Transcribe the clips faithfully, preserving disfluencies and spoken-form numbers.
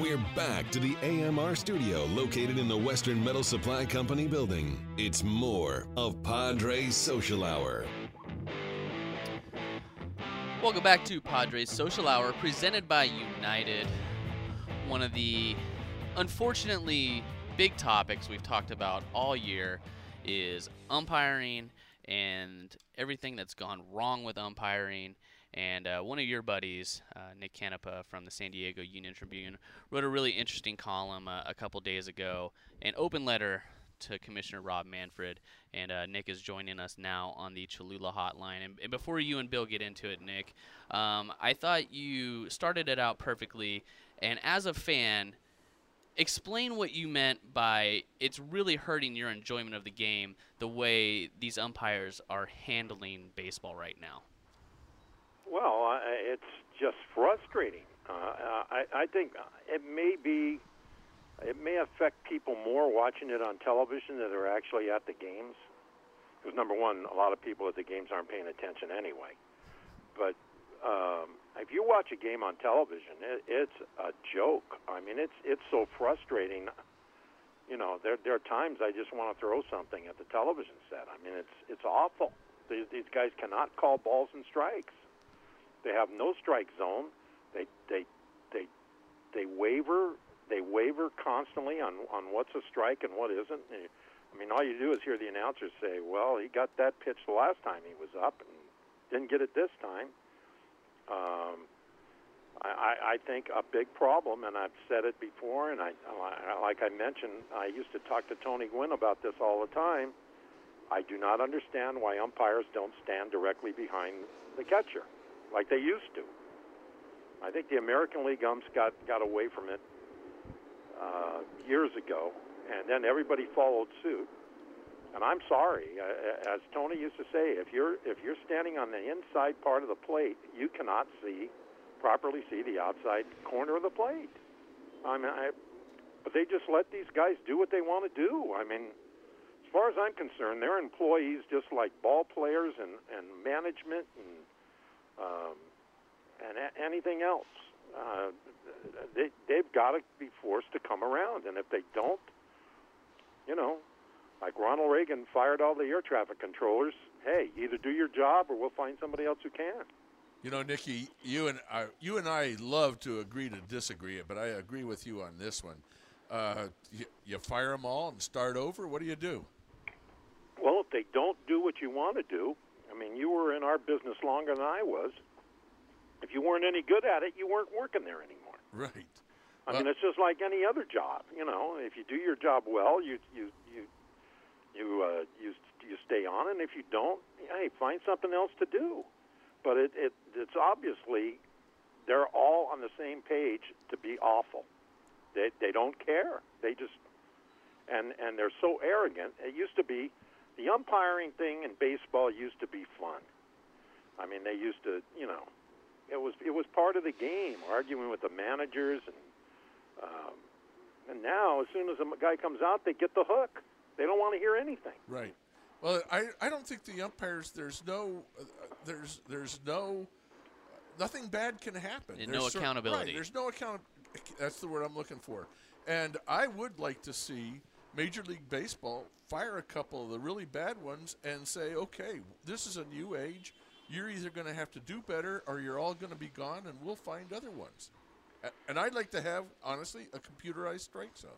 We're back to the A M R studio located in the Western Metal Supply Company building. It's more of Padres Social Hour. Welcome back to Padres Social Hour, presented by United. One of the, unfortunately, big topics we've talked about all year is umpiring and everything that's gone wrong with umpiring. And uh, one of your buddies, uh, Nick Canepa from the San Diego Union Tribune, wrote a really interesting column uh, a couple days ago, an open letter to Commissioner Rob Manfred. And uh, Nick is joining us now on the Cholula hotline. And, and before you and Bill get into it, Nick, um, I thought you started it out perfectly. And as a fan, explain what you meant by it's really hurting your enjoyment of the game, the way these umpires are handling baseball right now. Well, uh, it's just frustrating. Uh, I, I think it may be, it may affect people more watching it on television that are actually at the games. Because number one, a lot of people at the games aren't paying attention anyway. But um, if you watch a game on television, it, it's a joke. I mean, it's it's so frustrating. You know, there there are times I just want to throw something at the television set. I mean, it's it's awful. These, these guys cannot call balls and strikes. They have no strike zone. They they they they waver. They waver constantly on, on what's a strike and what isn't. I mean, all you do is hear the announcers say, "Well, he got that pitch the last time he was up and didn't get it this time." Um, I, I think a big problem, and I've said it before, and I like I mentioned, I used to talk to Tony Gwynn about this all the time. I do not understand why umpires don't stand directly behind the catcher like they used to. I think the American League umps got, got away from it uh, years ago, and then everybody followed suit. And I'm sorry, uh, as Tony used to say, if you're if you're standing on the inside part of the plate, you cannot see properly see the outside corner of the plate. I mean, I, but they just let these guys do what they want to do. I mean, as far as I'm concerned, they're employees just like ball players and, and management and um, and a- anything else. Uh, they, they've got to be forced to come around, and if they don't, you know, like Ronald Reagan fired all the air traffic controllers, hey, either do your job or we'll find somebody else who can. You know, Nikki, you and I, you and I love to agree to disagree, but I agree with you on this one. Uh, you, you fire them all and start over? What do you do? Well, if they don't do what you want to do, I mean, you were in our business longer than I was. If you weren't any good at it, you weren't working there anymore. Right. I well, mean, it's just like any other job. You know, if you do your job well, you you you you uh, you you stay on, and if you don't, hey, find something else to do. But it, it it's obviously they're all on the same page to be awful. They they don't care. They just and and they're so arrogant. It used to be the umpiring thing in baseball used to be fun. I mean, they used to, you know, it was it was part of the game, arguing with the managers, and um, and now as soon as a guy comes out, they get the hook. They don't want to hear anything. Right. Well, I, I don't think the umpires. There's no uh, there's there's no nothing bad can happen. And there's no cer- accountability. Right. There's no account. That's the word I'm looking for. And I would like to see Major League Baseball fire a couple of the really bad ones and say, okay, this is a new age. You're either going to have to do better or you're all going to be gone, and we'll find other ones. And I'd like to have, honestly, a computerized strike zone.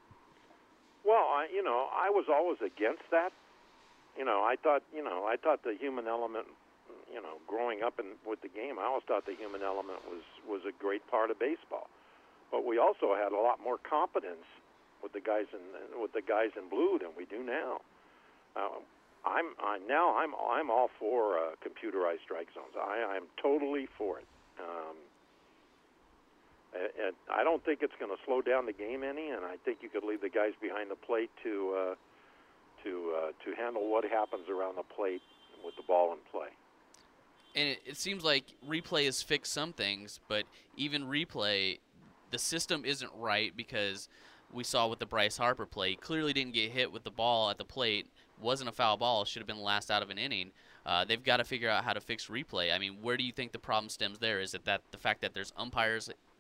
Well, I, you know, I was always against that. You know, I thought, you know, I thought the human element, you know, growing up in, with the game, I always thought the human element was, was a great part of baseball. But we also had a lot more competence with the guys in with the guys in blue than we do now. Uh, I'm I, now I'm I'm all for uh, computerized strike zones. I, I'm totally for it. Um, and I don't think it's going to slow down the game any, and I think you could leave the guys behind the plate to uh, to uh, to handle what happens around the plate with the ball in play. And it, it seems like replay has fixed some things, but even replay, the system isn't right, because we saw with the Bryce Harper play, he clearly didn't get hit with the ball at the plate, wasn't a foul ball, should have been the last out of an inning. Uh, they've got to figure out how to fix replay. I mean, where do you think the problem stems there? Is it that the fact that there's umpires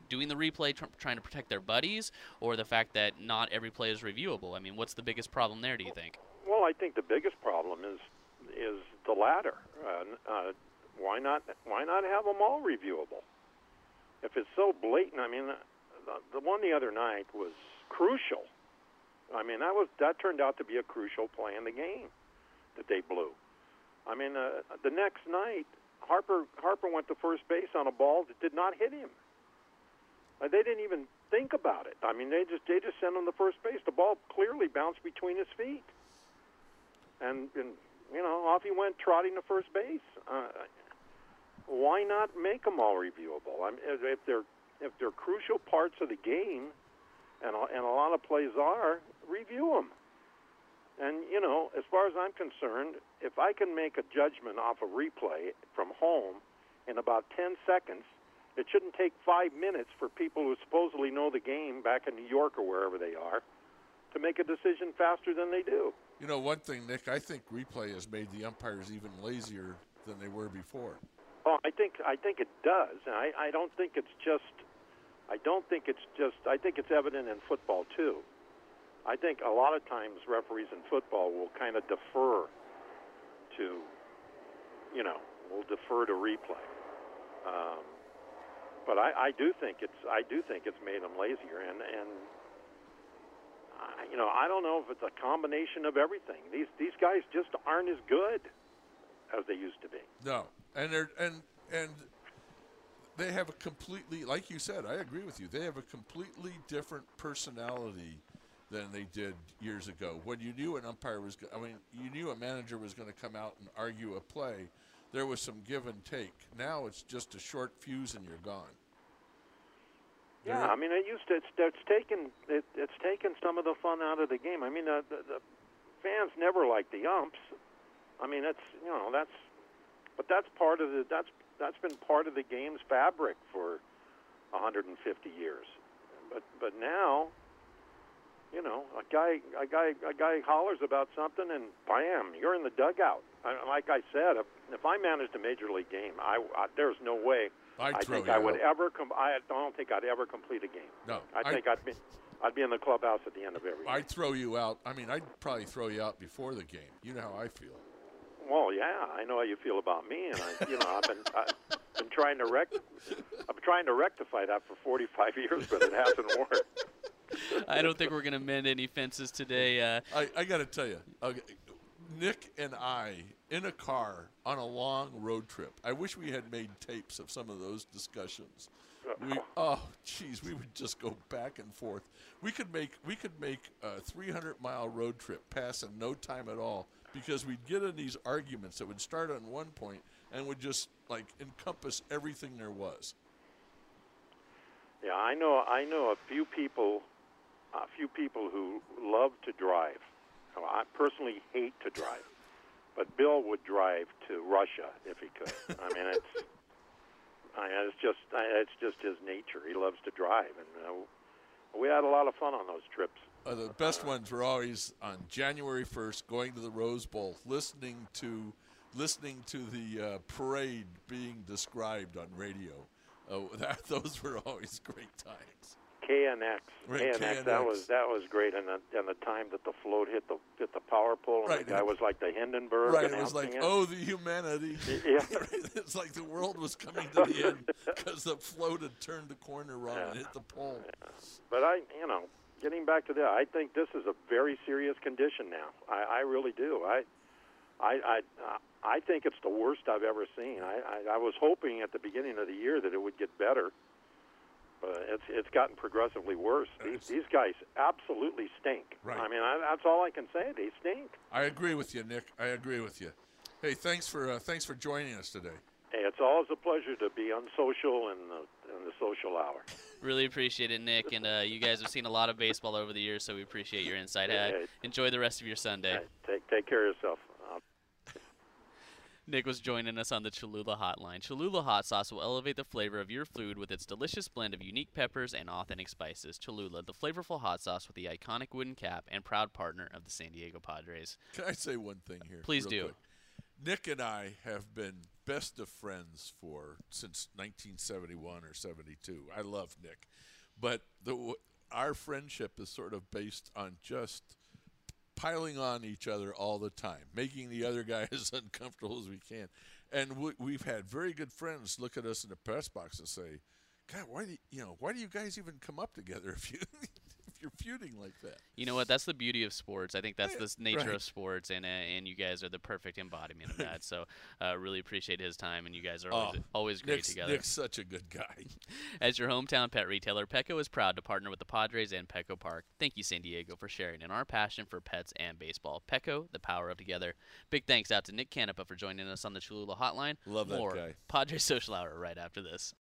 doing the replay, tr- trying to protect their buddies, or the fact that not every play is reviewable? I mean, what's the biggest problem there, do you think? Well, I think the biggest problem is is the latter. Uh, uh, why not? Why not have them all reviewable? If it's so blatant, I mean, the, the one the other night was crucial. I mean, that was that turned out to be a crucial play in the game that they blew. I mean, uh, the next night, Harper Harper went to first base on a ball that did not hit him. Uh, they didn't even think about it. I mean, they just they just sent him to first base. The ball clearly bounced between his feet, and, and you know, off he went trotting to first base. Uh, why not make them all reviewable? I mean, if they're if they're crucial parts of the game, and a, and a lot of plays are, review them. And, you know, as far as I'm concerned, if I can make a judgment off a replay from home in about ten seconds, it shouldn't take five minutes for people who supposedly know the game back in New York or wherever they are to make a decision faster than they do. You know, one thing, Nick, I think replay has made the umpires even lazier than they were before. Oh, I think I think it does. And I, I don't think it's just I don't think it's just I think it's evident in football too. I think a lot of times referees in football will kind of defer to, you know, will defer to replay. Um, but I, I do think it's I do think it's made them lazier, and and I, you know I don't know if it's a combination of everything. These these guys just aren't as good as they used to be. No, and they're and and they have a completely, like you said, I agree with you. They have a completely different personality than they did years ago. When you knew an umpire was, I mean, you knew a manager was going to come out and argue a play. There was some give and take. Now it's just a short fuse and you're gone. Yeah, They're, I mean, it used to. It's, it's taken. It, it's taken some of the fun out of the game. I mean, uh, the, the fans never liked the umps. I mean, that's you know that's, but that's part of the that's that's been part of the game's fabric for one hundred fifty years. But but now. You know, a guy, a guy, a guy hollers about something, and bam, you're in the dugout. I, like I said, if, if I managed a major league game, I, I there's no way I'd I throw think you I would out. ever. Com- I don't think I'd ever complete a game. No, I think I'd be, I'd be in the clubhouse at the end of every. I'd game. throw you out. I mean, I'd probably throw you out before the game. You know how I feel. Well, yeah, I know how you feel about me, and I, you know, I've been, I've been trying to rect, I'm trying to rectify that for forty-five years, but it hasn't worked. I don't think we're going to mend any fences today. Uh, I, I got to tell you, okay, Nick and I in a car on a long road trip. I wish we had made tapes of some of those discussions. We, oh, geez, we would just go back and forth. We could make we could make a three hundred mile road trip pass in no time at all because we'd get in these arguments that would start on one point and would just like encompass everything there was. Yeah, I know. I know a few people, a few people who love to drive. Well, I personally hate to drive, but Bill would drive to Russia if he could. I mean, it's, I mean, it's just, it's just his nature. He loves to drive, and uh, we had a lot of fun on those trips. Uh, the best ones were always on January first, going to the Rose Bowl, listening to, listening to the uh, parade being described on radio. Oh, that, those were always great times. K N X, Right, K N X, K N X. that was that was great, and the, and the time that the float hit the hit the power pole, and Right, the guy and- was like the Hindenburg. Right, it was like, announcing it. oh, the humanity. Yeah. It's like the world was coming to the end because the float had turned the corner wrong and hit the pole. But I, you know, getting back to that, I think this is a very serious condition now. I, I really do. I, I, I, I think it's the worst I've ever seen. I, I, I was hoping at the beginning of the year that it would get better, but it's it's gotten progressively worse. These, these guys absolutely stink. Right. I mean, I, that's all I can say. They stink. I agree with you, Nick. I agree with you. Hey, thanks for uh, thanks for joining us today. Hey, it's always a pleasure to be unsocial in the, in the social hour. really appreciate it, Nick. And uh, you guys have seen a lot of baseball over the years, so we appreciate your insight. Uh, Hey. enjoy the rest of your Sunday. Hey, take take care of yourself. Uh, Nick was joining us on the Cholula Hotline. Cholula Hot Sauce will elevate the flavor of your food with its delicious blend of unique peppers and authentic spices. Cholula, the flavorful hot sauce with the iconic wooden cap and proud partner of the San Diego Padres. Can I say one thing here? Please real do. quick? Nick and I have been best of friends for since nineteen seventy-one or seventy-two. I love Nick, but the our friendship is sort of based on just piling on each other all the time, making the other guy as uncomfortable as we can. And we, we've had very good friends look at us in the press box and say, "God, why do you, you know why do you guys even come up together if you if you're feuding like that?" You know what? That's the beauty of sports. I think that's Yeah, the nature right. of sports, and uh, and you guys are the perfect embodiment of that. So, uh, really appreciate his time, and you guys are always, Oh, always great Nick's, together. Nick's such a good guy. As your hometown pet retailer, Petco is proud to partner with the Padres and Petco Park. Thank you, San Diego, for sharing in our passion for pets and baseball. Petco, the power of together. Big thanks out to Nick Canepa for joining us on the Cholula Hotline. Love that More guy. Padres Social Hour right after this.